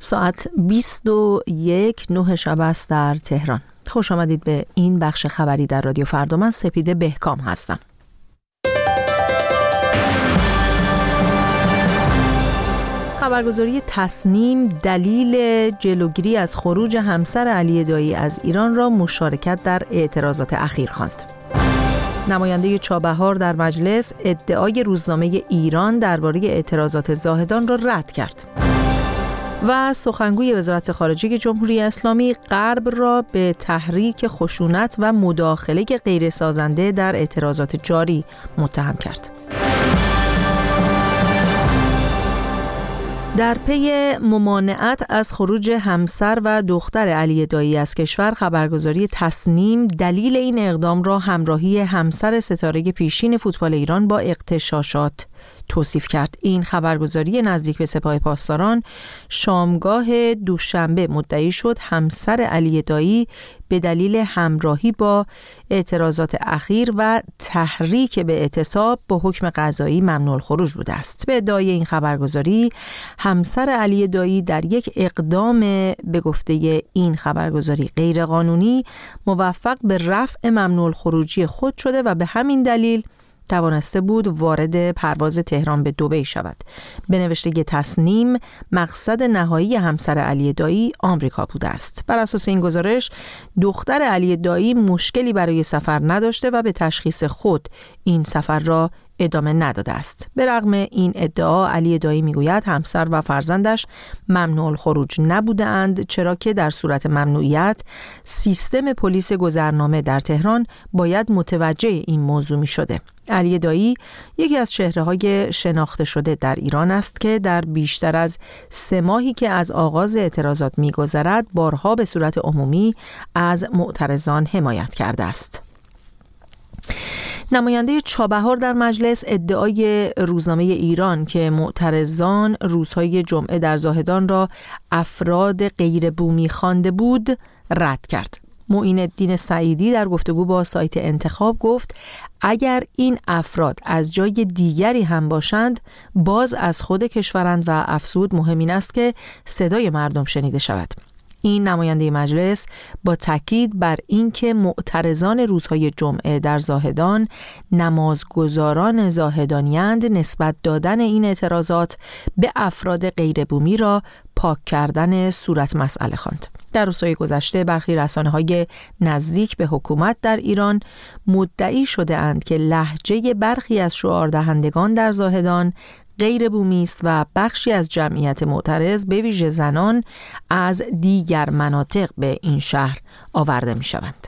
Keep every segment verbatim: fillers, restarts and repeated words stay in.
ساعت بیست و یک نه شب است در تهران. خوش آمدید به این بخش خبری در رادیو فردا. من سپیده بهکام هستم. خبرگزاری تصنیم دلیل جلوگیری از خروج همسر علی دایی از ایران را مشارکت در اعتراضات اخیر خواند. نماینده چابهار در مجلس ادعای روزنامه ایران درباره اعتراضات زاهدان را رد کرد. و سخنگوی وزارت خارجه جمهوری اسلامی غرب را به تحریک خشونت و مداخله غیرسازنده در اعتراضات جاری متهم کرد. در پی ممانعت از خروج همسر و دختر علی دایی از کشور، خبرگزاری تصنیم دلیل این اقدام را همراهی همسر ستاره پیشین فوتبال ایران با اغتشاشات توصیف کرد. این خبرگزاری نزدیک به سپاه پاسداران شامگاه دوشنبه مدعی شد همسر علی دایی به دلیل همراهی با اعتراضات اخیر و تحریک به اعتصاب با حکم قضایی ممنوع الخروج بوده است. به ادعای این خبرگزاری، همسر علی دایی در یک اقدام به گفته این خبرگزاری غیرقانونی موفق به رفع ممنوع الخروجی خود شده و به همین دلیل توانسته بود وارد پرواز تهران به دبی شود. به نوشته تصنیم، مقصد نهایی همسر علی دایی آمریکا بوده است. بر اساس این گزارش، دختر علی دایی مشکلی برای سفر نداشته و به تشخیص خود این سفر را ادامه نداده است. به رغم این ادعا، علی دایی میگوید همسر و فرزندش ممنوع الخروج نبوده اند، چرا که در صورت ممنوعیت سیستم پلیس گذرنامه در تهران باید متوجه این موضوع می شده. علی دایی یکی از چهره‌های شناخته شده در ایران است که در بیشتر از سه ماهی که از آغاز اعتراضات می‌گذرد بارها به صورت عمومی از معترضان حمایت کرده است. نماینده چابهار در مجلس ادعای روزنامه ایران که معترضان روزهای جمعه در زاهدان را افراد غیر بومی خوانده بود رد کرد. معین الدین سعیدی در گفتگو با سایت انتخاب گفت اگر این افراد از جای دیگری هم باشند باز از خود کشورند و افزود مهم این است که صدای مردم شنیده شود. این نماینده مجلس با تاکید بر اینکه معترضان روزهای جمعه در زاهدان نمازگزاران زاهدانی‌اند، نسبت دادن این اعتراضات به افراد غیر بومی را پاک کردن صورت مسئله خواند. در روزهای گذشته برخی رسانه‌های نزدیک به حکومت در ایران مدعی شده اند که لهجه برخی از شعاردهندگان در زاهدان غیر بومی است و بخشی از جمعیت معترض به ویژه زنان از دیگر مناطق به این شهر آورده می شوند.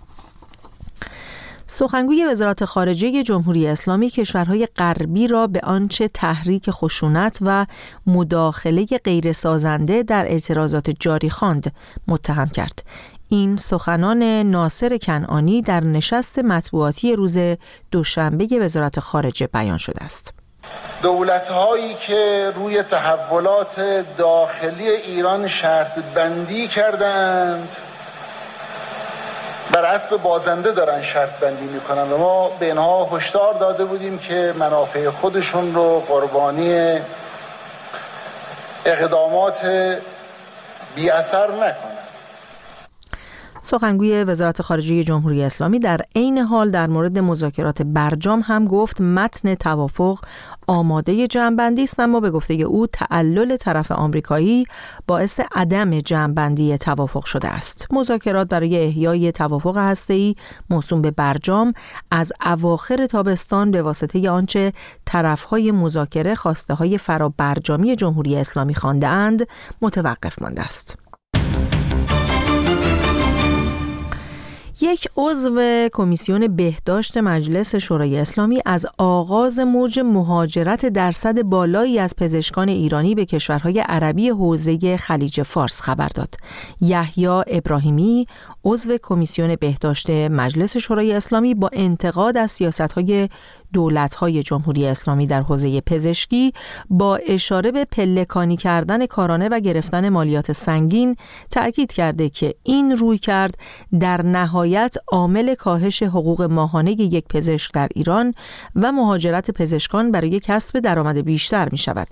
سخنگوی وزارت خارجه جمهوری اسلامی کشورهای غربی را به آنچه تحریک خشونت و مداخله غیرسازنده در اعتراضات جاری خواند متهم کرد. این سخنان ناصر کنعانی در نشست مطبوعاتی روز دوشنبه وزارت خارجه بیان شده است. دولت‌هایی که روی تحولات داخلی ایران شرط بندی کردند بر اسب بازنده دارن شرط بندی میکنن و ما به اینها هشدار داده بودیم که منافع خودشون رو قربانی اقدامات بی اثر نکنن. سخنگوی وزارت خارجه جمهوری اسلامی در عین حال در مورد مذاکرات برجام هم گفت متن توافق آماده جمع‌بندی است، اما به گفته او تعلل طرف آمریکایی باعث عدم جمع‌بندی توافق شده است. مذاکرات برای احیای توافق هسته‌ای موسوم به برجام از اواخر تابستان به واسطه آنچه طرف‌های مذاکره خواسته‌های فرابرجامی جمهوری اسلامی خوانده‌اند متوقف مانده است. یک عضو کمیسیون بهداشت مجلس شورای اسلامی از آغاز موج مهاجرت درصد بالایی از پزشکان ایرانی به کشورهای عربی حوزه خلیج فارس خبر داد. یحیی ابراهیمی، عضو کمیسیون بهداشت مجلس شورای اسلامی، با انتقاد از سیاست‌های دولت‌های جمهوری اسلامی در حوزه پزشکی با اشاره به پلکانی کردن کارانه و گرفتن مالیات سنگین تأکید کرده که این رویکرد در نهایت عامل کاهش حقوق ماهانه یک پزشک در ایران و مهاجرت پزشکان برای کسب درآمد بیشتر می شود.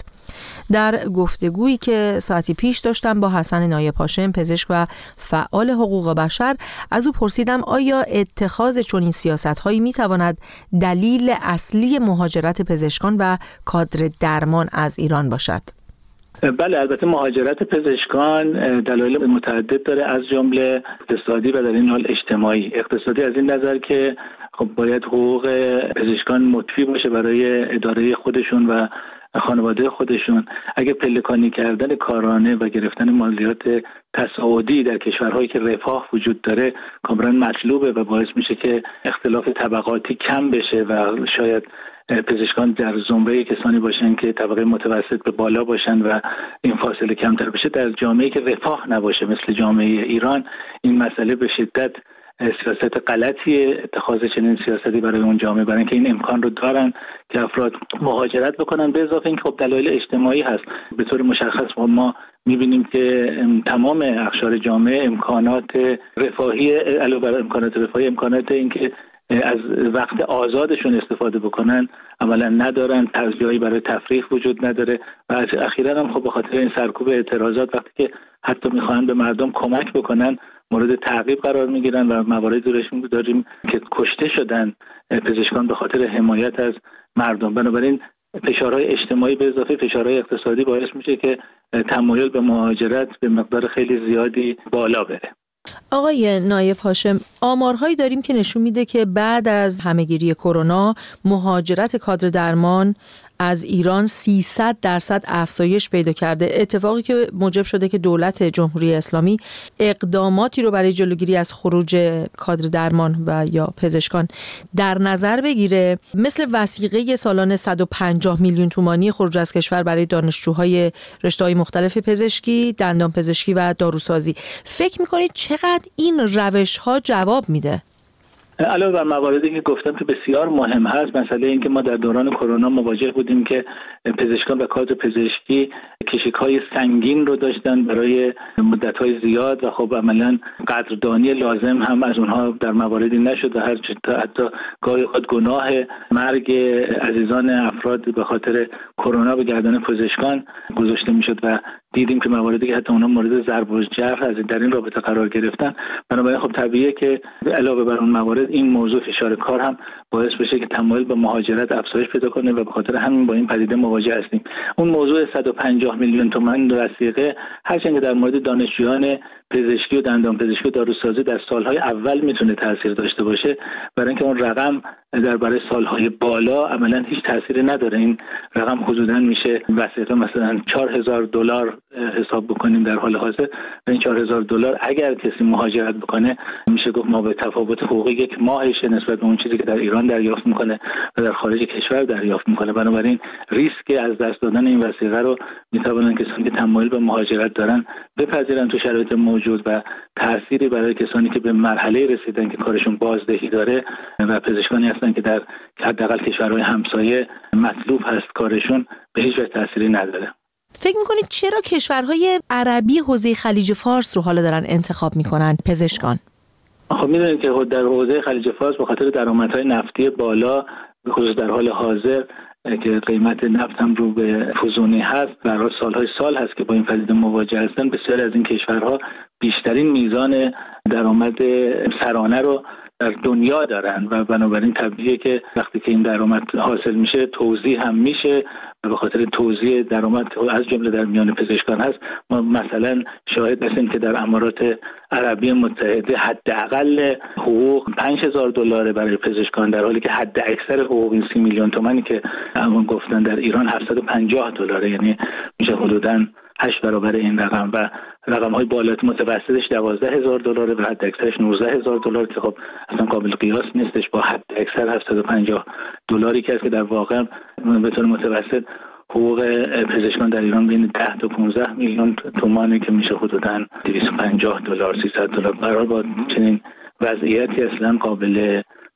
در گفتگویی که ساعتی پیش داشتم با حسن نایب هاشم، پزشک و فعال حقوق بشر، از او پرسیدم آیا اتخاذ چنین سیاست‌هایی می‌تواند دلیل اصلی مهاجرت پزشکان و کادر درمان از ایران باشد؟ بله، البته مهاجرت پزشکان دلایل متعدد داره، از جمله اقتصادی و در این حال اجتماعی. اقتصادی از این نظر که خب باید حقوق پزشکان مطفی باشه برای اداره خودشون و خانواده خودشون. اگه پلکانی کردن کارانه و گرفتن مالیات تصاعدی در کشورهایی که رفاه وجود داره کاملا مطلوبه و باعث میشه که اختلاف طبقاتی کم بشه و شاید پزشکان در زمره کسانی باشن که طبقه متوسط به بالا باشن و این فاصله کمتر بشه. در جامعه‌ای که رفاه نباشه مثل جامعه ایران این مسئله به شدت سیاست غلطیه، اتخاذ چنین سیاستی برای اون جامعه، برای اینکه این امکان رو دارن که افراد مهاجرت بکنن. به اضافه اینکه خب دلایل اجتماعی هست. به طور مشخص ما می‌بینیم که تمام اقشار جامعه امکانات رفاهی علاوه بر امکانات رفاهی امکانات اینکه از وقت آزادشون استفاده بکنن عملا ندارن، جایی برای تفریح وجود نداره و اخیراً هم خب به خاطر این سرکوب اعتراضات وقتی که حتی می‌خواهند به مردم کمک بکنن مورد تعقیب قرار میگیرن و مواردی رو داریم که کشته شدن پزشکان به خاطر حمایت از مردم. بنابراین فشارهای اجتماعی به اضافه فشارهای اقتصادی باعث میشه که تمایل به مهاجرت به مقدار خیلی زیادی بالا بره. آقای نایب هاشم، آمارهایی داریم که نشون میده که بعد از همهگیری کرونا مهاجرت کادر درمان از ایران سیصد درصد افزایش پیدا کرده، اتفاقی که موجب شده که دولت جمهوری اسلامی اقداماتی رو برای جلوگیری از خروج کادر درمان و یا پزشکان در نظر بگیره، مثل وثیقه سالانه صد و پنجاه میلیون تومانی خروج از کشور برای دانشجوهای رشته‌های مختلف پزشکی، دندان پزشکی و داروسازی. فکر می‌کنید چقدر این روش‌ها جواب میده؟ علاوه بر مواردی که گفتم که بسیار مهم هست، مسئله این که ما در دوران کرونا مواجه بودیم که پزشکان و کادر پزشکی کشیک‌های سنگین رو داشتن برای مدت‌های زیاد و خب عملاً قدردانی لازم هم از اونها در مواردی نشد و هر حتی گاهی خود گناه مرگ عزیزان افراد به خاطر کرونا به گردن پزشکان گذاشته میشد و دیدیم که مواردی که حتی اونها مورد ضرب و جرح از در این رابطه قرار گرفتن. بنابراین خب طبیعیه که علاوه بر اون موارد این موضوع فشار کار هم باعث بشه که تمایل به مهاجرت افزایش پیدا کنه و به خاطر همین با این پدیده مواجه هستیم. اون موضوع صد و پنجاه میلیون تومان وثیقه هرچند که در مورد دانشجویان پزشکی و دندان پزشکی و داروسازی در سالهای اول میتونه تاثیر داشته باشه، برای اینکه اون رقم در برای سالهای بالا عملا هیچ تأثیری نداره. این رقم حدوداً میشه وثیقه مثلا چهار هزار دلار حساب بکنیم در حال حاضر و این چهار هزار دلار اگر کسی مهاجرت بکنه میشه گفت ما به تفاوت حقوقی یک ماهش نسبت به اون چیزی که در ایران دریافت میکنه و در خارج کشور دریافت میکنه. بنابراین ریسک از دست دادن این وثیقه رو میتوانن کسانی که تمایل به مهاجرت دارن بپذیرن تو شرایط موجود و تأثیری برای کسانی که به مرحله رسیدن که کارشون بازدهی داره و پزشکانی هستن که در حداقل کشورهای همسایه مطلوب هست کارشون به هیچ وجه تأثیری نداره. فکر میکنید چرا کشورهای عربی حوزه خلیج فارس رو حالا دارن انتخاب میکنن پزشکان؟ خب میدونید که در حوزه خلیج فارس به خاطر درآمدهای نفتی بالا به خصوص در حال حاضر که قیمت نفت هم رو به فزونی هست و سالهای سال هست که با این پدیده مواجه هستن، بسیار از این کشورها بیشترین میزان درآمد سرانه رو در دنیا دارن و بنابراین طبیعیه که وقتی که این درآمد حاصل میشه توزیع هم میشه و به خاطر توزیع درآمد از جمله در میان پزشکان هست. ما مثلا شاهد هستیم که در امارات عربی متحده حداقل حقوق پنج هزار دلار برای پزشکان، در حالی که حد اکثر حقوق این سی میلیون تومانی که همون گفتن در ایران هفتصد و پنجاه دلاره، یعنی میشه حدوداً هشت برابر این رقم و رقم های بالای متوسطش دوازده هزار دلار و حد اکثرش نوزده هزار دلار که خب اصلا قابل قیاس نیستش با حد اکثر هفتصد و پنجاه دلاری که است که در واقع به طور متوسط حقوق پزشکان در ایران بین ده تا پانزده میلیون تومانی که میشه حدوداً دویست و پنجاه دلار سیصد دلار. قرار با چنین وضعیتی اصلا قابل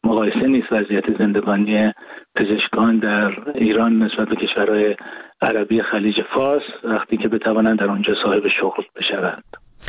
مقایسه نیست وضعیت زندگانی پزشکان در ایران نسبت به کشورهای عربی خلیج فارس وقتی که بتوانند در آنجا صاحب شغل بشوند.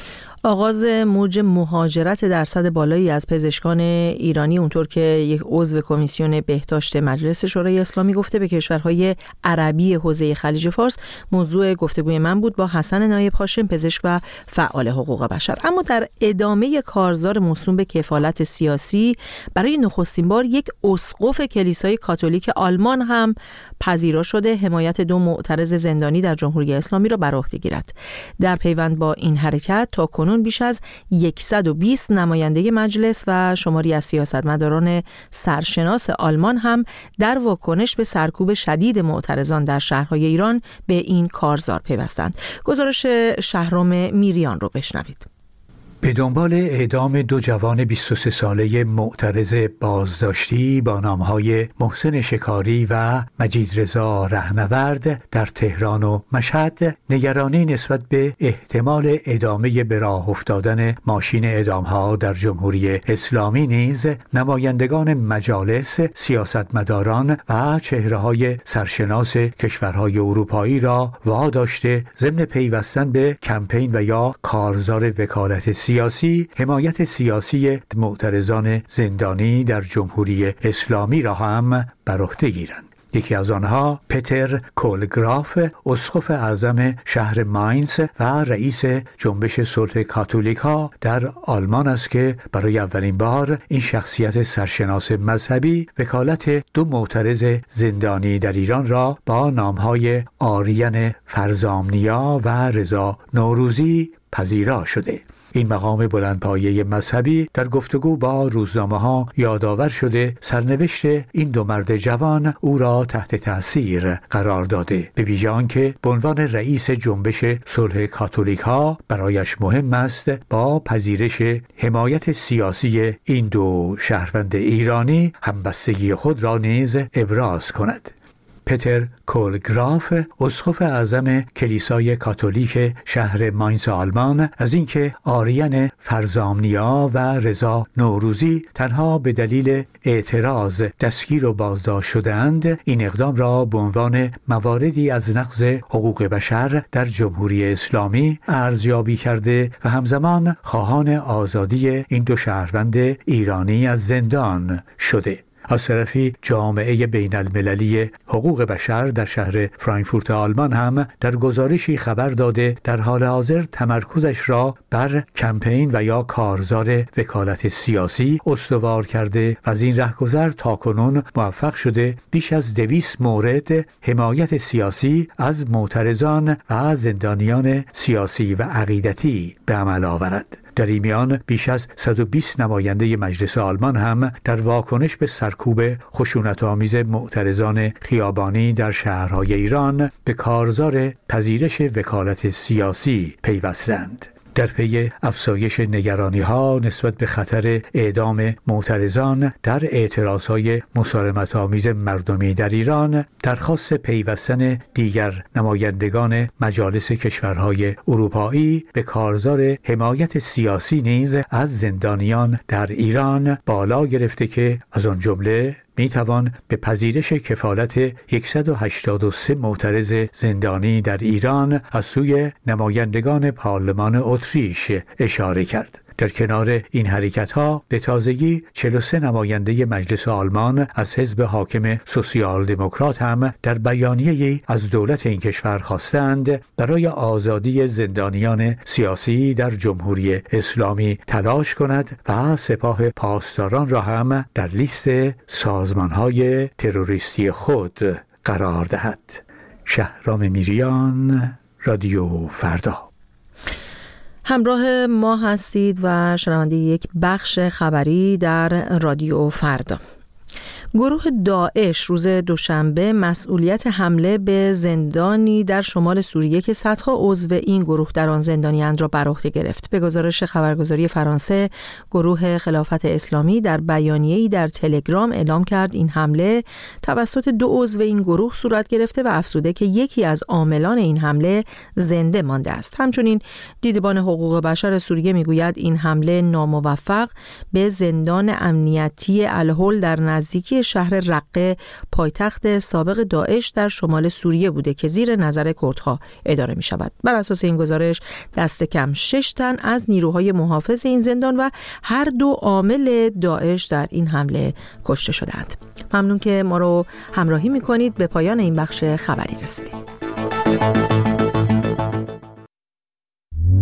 آغاز موج مهاجرت درصد بالایی از پزشکان ایرانی، اونطور که یک عضو کمیسیون بهداشت مجلس شورای اسلامی گفته، به کشورهای عربی حوزه خلیج فارس موضوع گفتگوی من بود با حسن نایب هاشم، پزشک و فعال حقوق بشر. اما در ادامه کارزار موسوم به کفالت سیاسی، برای نخستین بار یک اسقف کلیسای کاتولیک آلمان هم پذیرا شده حمایت دو معترض زندانی در جمهوری اسلامی را بر عهده گیرد. در پیوند با این حرکت تا کنون بیش از صد و بیست نماینده مجلس و شماری از سیاستمداران سرشناس آلمان هم در واکنش به سرکوب شدید معترضان در شهرهای ایران به این کارزار پیوستند. گزارش شهرام میریان رو بشنوید. به دنبال اعدام دو جوان بیست و سه ساله معترض بازداشتی با نامهای محسن شکاری و مجید رضا رهنورد در تهران و مشهد، نگرانی نسبت به احتمال ادامه به راه افتادن ماشین اعدام‌ها در جمهوری اسلامی نیز نمایندگان مجالس، سیاستمداران و چهره‌های سرشناس کشورهای اروپایی را واداشته ضمن پیوستن به کمپین و یا کارزار وکالت سیاسی سیاسی حمایت سیاسی معترضان زندانی در جمهوری اسلامی را هم بر عهده گیرند. یکی از آنها پتر کولگراف، اسقف اعظم شهر ماینز و رئیس جنبش صلح کاتولیکا در آلمان است که برای اولین بار این شخصیت سرشناس مذهبی وکالت دو معترض زندانی در ایران را با نامهای آریان فرزامنیا و رضا نوروزی پذیرا شده. این مقام بلندپایه مذهبی در گفتگو با روزنامه‌ها یادآور شده سرنوشت این دو مرد جوان او را تحت تأثیر قرار داده، به ویژه آنکه به عنوان رئیس جنبش صلح کاتولیک‌ها برایش مهم است با پذیرش حمایت سیاسی این دو شهروند ایرانی همبستگی خود را نیز ابراز کند. پتر کولگراف، اسقف اعظم کلیسای کاتولیک شهر ماینز آلمان، از اینکه آریان فرزامنیا و رضا نوروزی تنها به دلیل اعتراض دستگیر و بازداشت شدند، این اقدام را به عنوان مواردی از نقض حقوق بشر در جمهوری اسلامی ارزیابی کرده و همزمان خواهان آزادی این دو شهروند ایرانی از زندان شده. از طرفی جامعه بین المللی حقوق بشر در شهر فرانکفورت آلمان هم در گزارشی خبر داده در حال حاضر تمرکزش را بر کمپین و یا کارزار وکالت سیاسی استوار کرده و از این رهگذر تاکنون موفق شده بیش از دویست مورد حمایت سیاسی از معترضان و زندانیان سیاسی و عقیدتی به عمل آورد. در این میان بیش از صد و بیست نماینده مجلس آلمان هم در واکنش به سرکوب خشونت‌آمیز معترضان خیابانی در شهرهای ایران به کارزار پذیرش وکالت سیاسی پیوستند. در پی افزایش نگرانی‌ها نسبت به خطر اعدام معترضان در اعتراضهای مسالمت‌آمیز مردمی در ایران، درخواست پیوستن دیگر نمایندگان مجالس کشورهای اروپایی به کارزار حمایت سیاسی نیز از زندانیان در ایران بالا گرفته که از آن جمله می توان به پذیرش کفالت صد و هشتاد و سه معترض زندانی در ایران از سوی نمایندگان پارلمان اتریش اشاره کرد. در کنار این حرکت‌ها به تازگی چهل و سه نماینده مجلس آلمان از حزب حاکم سوسیال دموکرات هم در بیانیه‌ای از دولت این کشور خواستند برای آزادی زندانیان سیاسی در جمهوری اسلامی تلاش کند و سپاه پاسداران را هم در لیست سازمان‌های تروریستی خود قرار دهد. شهرام میریان، رادیو فردا. همراه ما هستید و شنونده یک بخش خبری در رادیو فردا. گروه داعش روز دوشنبه مسئولیت حمله به زندانی در شمال سوریه که صدها عضو این گروه در آن زندانی‌اند را بر عهده گرفت. به گزارش خبرگزاری فرانسه، گروه خلافت اسلامی در بیانیه‌ای در تلگرام اعلام کرد این حمله توسط دو عضو این گروه صورت گرفته و افزوده که یکی از عاملان این حمله زنده مانده است. همچنین دیدبان حقوق بشر سوریه میگوید این حمله ناموفق به زندان امنیتی الهول در نزدیکی شهر رقه پایتخت سابق داعش در شمال سوریه بوده که زیر نظر کردها اداره می شود. بر اساس این گزارش دست کم شش تن از نیروهای محافظ این زندان و هر دو عامل داعش در این حمله کشته شدند. ممنون که ما رو همراهی می کنید. به پایان این بخش خبری رسیدیم.